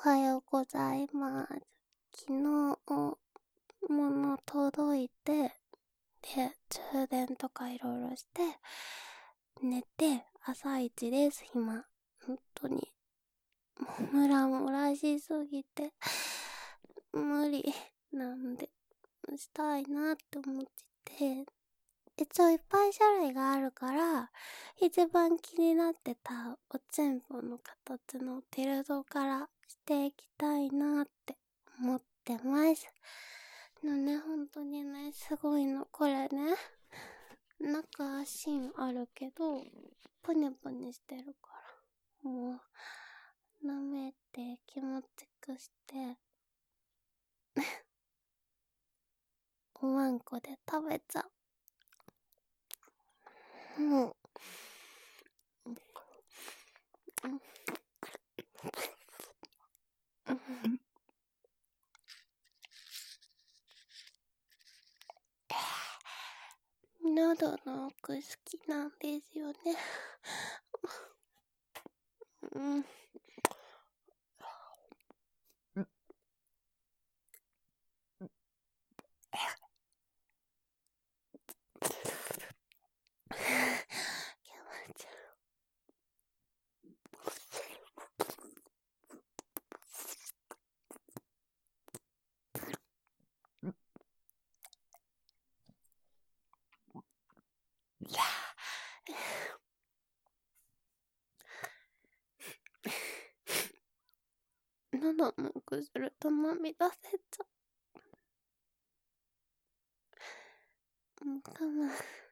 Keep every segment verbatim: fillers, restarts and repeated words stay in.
はようございます。昨日、もの届いて、で、充電とかいろいろして、寝て、朝一です、今。本当に。もうムラムラしすぎて、無理なんで、したいなって思ってて、一応いっぱい種類があるから、一番気になってたおちんぽの形のティルドからしていきたいなって思ってます。のね、本当にね、すごいの。これね、中芯あるけど、ぷにぷにしてるから、もう、舐めて気持ちくして、おわんこで食べちゃう。もう、喉の奥好きなんですよね。うん。喉の奥すると涙出ちゃう。もう我慢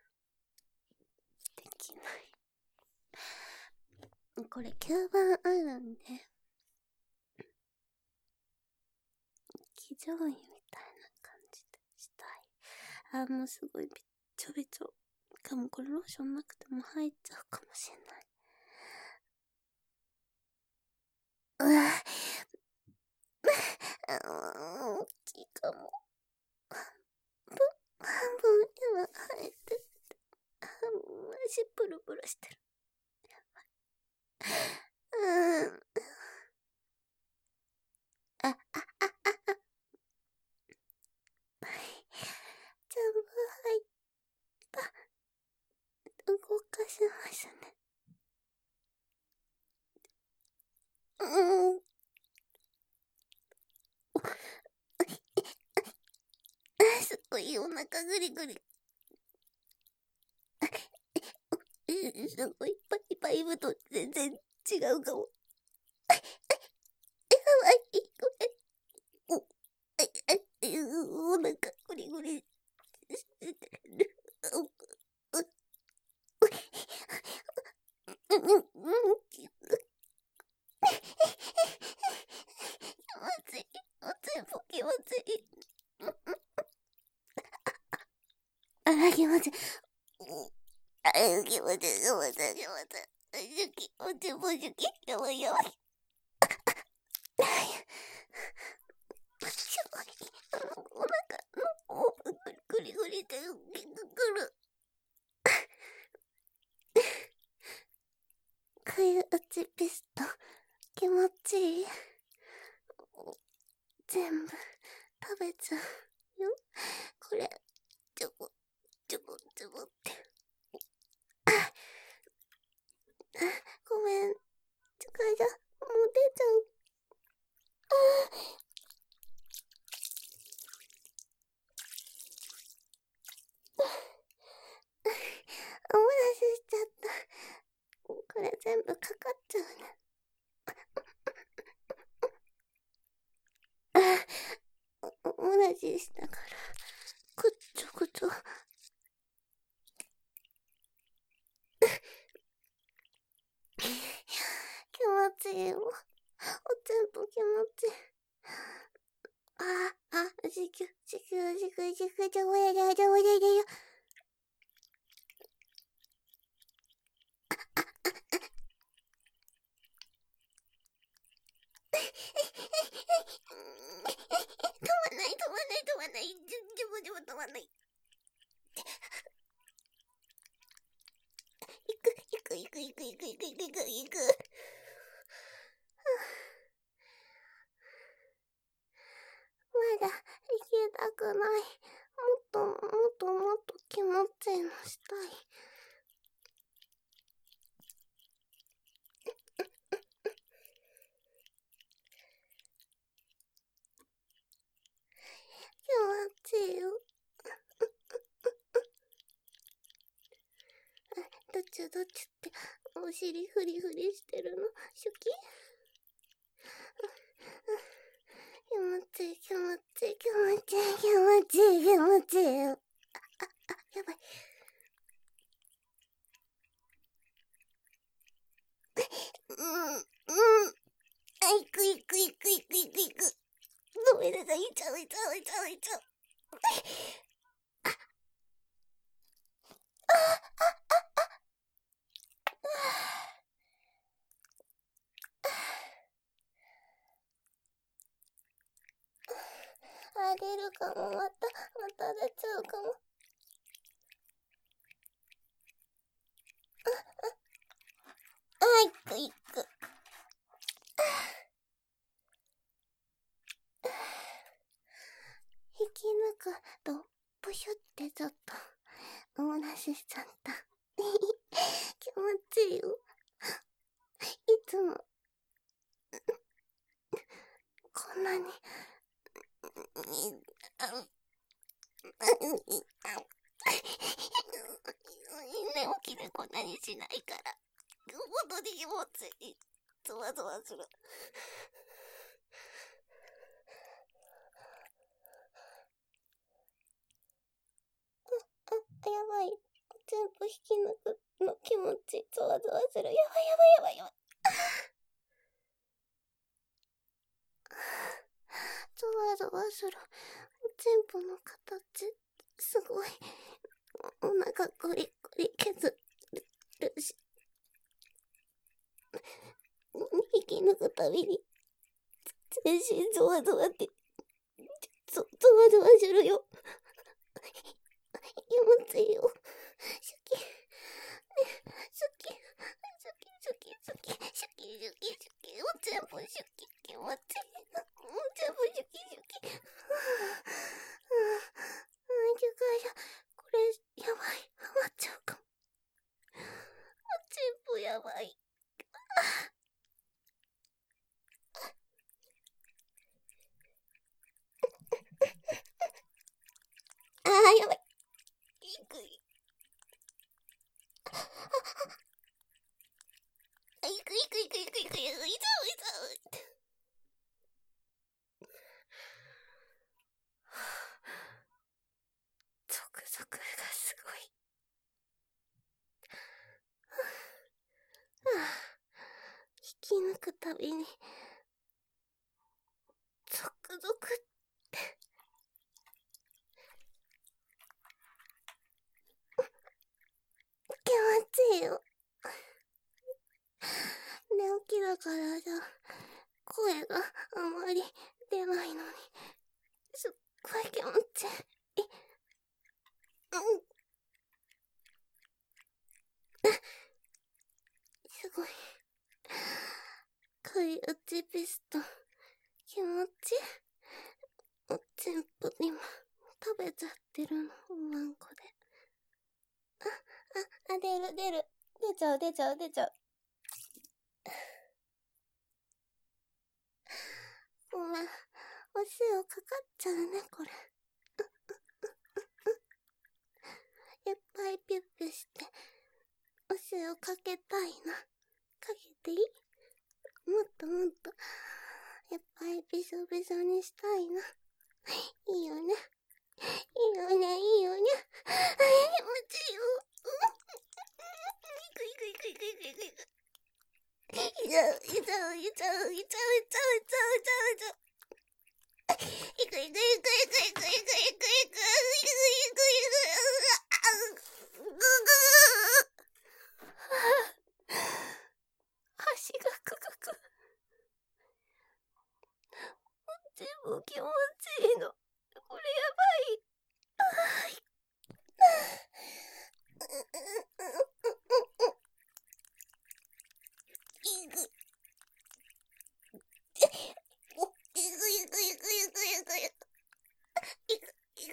できない。これ吸盤あるんで、騎乗位みたいな感じでしたい。あ、もうすごいびっちょびちょ。かもこれローションなくても入っちゃうかもしれない。うわぁ、大きいかも。半分今入ってて、半分足プルプルしてる。うん。あ、あ、あ、あ、あ。全部入った。動かしますね。うん。すっごいお腹グリグリ。すごいパイパイブと全然違うかも。やばい、ごめん。お、お腹グリグリしてる。うん、うん、気持ちいい。全部気持ちいい。あ、気持ちいい。あ、気持ちいい、気持ちいい、気持ちいい。気持ちいい、気持ちいい。やばい、やばい。すごい。お腹の、グリグリで、ぐる。かゆうちピスト、気持ちいい。全部、食べちゃうよ。これ、ちょぼ、ちょぼ、ちょぼって。ごめん。ちょかいじゃ、もう出ちゃう。おもらししちゃった。これ全部かかっちゃうね。おもらししたから、くっちょくちょ。気持ちいいわ。お全部気持ちいい。ああ、あ、じきゅ、じきゅ、じきゅ、じきゅ、じゃおやじゃ、じゃおやじゃよ。止まない、止まない、止まない。じゅぼじゅぼ止まない。いく、いく、いく、いく、いく、いく、いく、いく、いく。 ない。もっともっともっと気持ちいいのしたい。気持ちいいよ。どっちどっちってお尻フリフリしてるの初期？気持ちいい気持ちいい気持ちいい気持ちいい気持ちいい。あ、あ、あ、やばい。うん、うん。あ、いくいくいくいくいくいく。ごめんなさい、いちゃういちゃういちゃういちゃう。あげるかも、また、また出ちゃうかも。あ、あ、いくいく。引き抜くと、プシュってちょっと、おもらししちゃった。気持ちいいよ。いつも、こんなに、寝起きでこんなにしないから、本当に気持ちいい。ゾワゾワする。あ、あ、やばい。全部引き抜くの気持ち、ゾワゾワする。やばいやばいやばいやばい。ゾワゾワする。全部の形、すごい。お腹ゴリゴリ削るし。引き抜くたびに、全身ゾワゾワって、ゾ、ゾワゾワするよ。気持ちいいよ。シュキ、ね、シュキ、シュキ、シュキ、シュキ、シュキ、シュキ、シュキ、シュキ、もう全部シュキ、気持ちいい。もう全部シュキ、シュキ。はぁ、はぁ、はぁ、機械者、これ、やばい、ハマっちゃうかも。全部やばい。あー、やばい。いくい。あ、いくいくいくいくいくいくい、いちゃういちゃう。ゾクゾクがすごい。はぁ、引き抜くたびに、ゾクゾクって。気持ちいいよ。寝起きだからじゃ、声があまり出ないのに、すっごい気持ちいい。うん。すごい。恋打ちピストン、気持ちいい。全部今、食べちゃってるの、ワンコで。あ、あ、あ、出る出る。出ちゃう出ちゃう出ちゃう。ごめん。お塩かかっちゃうね、これ。いっぱいピュッピュして、お塩かけたいな。かけていい？もっともっと、いっぱいびしょびしょにしたいな。いいよね。いいよね、いいよね。あ、気持ちいいよ。いくいくいくいくいくいくいく。いちゃう、いちゃう、いちゃう、いちゃう、いちゃう、いちゃう、いちゃう、いちゃう。いくいくいくいくいくいくいくいくいくいくいくいくいくいく足がククク。全部気持ちいいの。これやばい。いく。いくいくいくいくいくいくいく。いくいく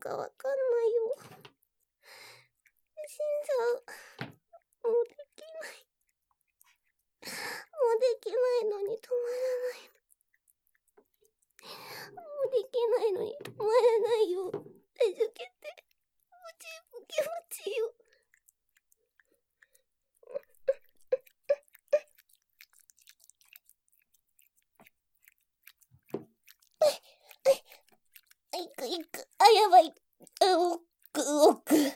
かわかんないよ。死んじゃう。もうできない。もうできないのに止まらない。もうできないのに止まらないよ。助けて。もう全部気持ちいいよ。いくいく。あ、やばい。あ、奥、奥、奥、奥、ゴリゴ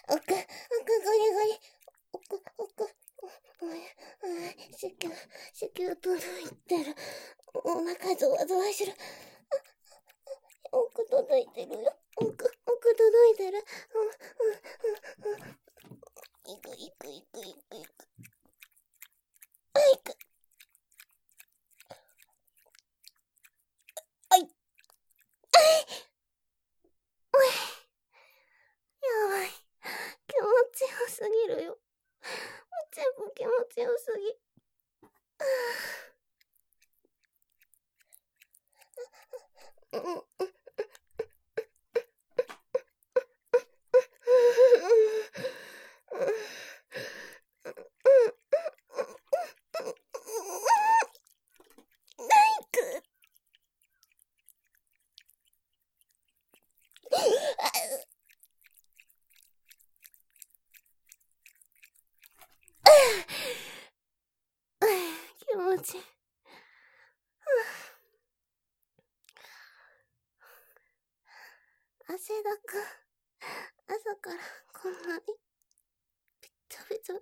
リ。奥、奥。子宮、子宮届いてる。お腹ゾワゾワしてる。奥届いてるよ。奥、奥届いてる。いくいくいくいくいく。あ、いく。あい。あい。やばい。気持ちよすぎるよ。全部気持ちよすぎ。うんうん。気持ちいい。汗だく。朝からこんなにびちょびちょなって。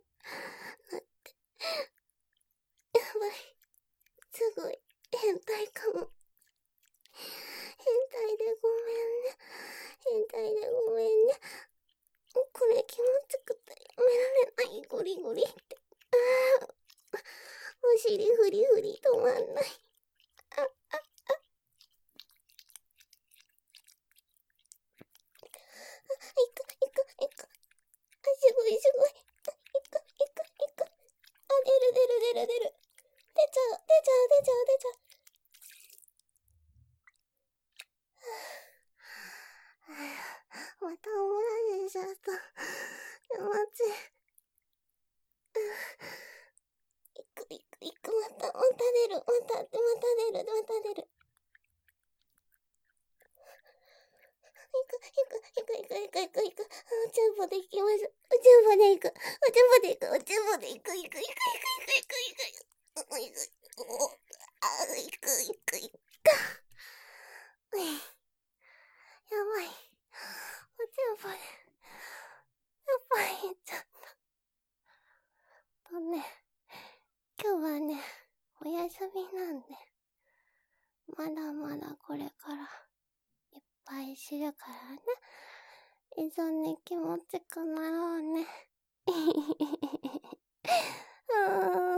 やばい。すごい変態かも。変態でごめんね。変態でごめんね。これ気持ちくてやめられない。ゴリゴリって。ああ。お尻フリフリ止まんない。あ、あ、あ。いく、いく、いく。あ、すごいすごい。いく、いく、いく。あ、出る出る出る出る。出ちゃう、出ちゃう、出ちゃう、出ちゃう。またお漏らししちゃった。気持ちいい。いく、いく、いく、また、また出る。また、また出る、また出る。いく、いく、いく、いく、いく、いく、いく。おちんぽで行きます。おちんぽで行く。おちんぽで行く。おちんぽで行く、行く、行く、行く、行く、行く、行く。あ、行く、行く、行く。やばい。おちんぽで、やっぱり行っちゃった。とね、今日はね、お休みなんで、まだまだこれからいっぱい知るからね。一緒に気持ちくなろうね。うーん。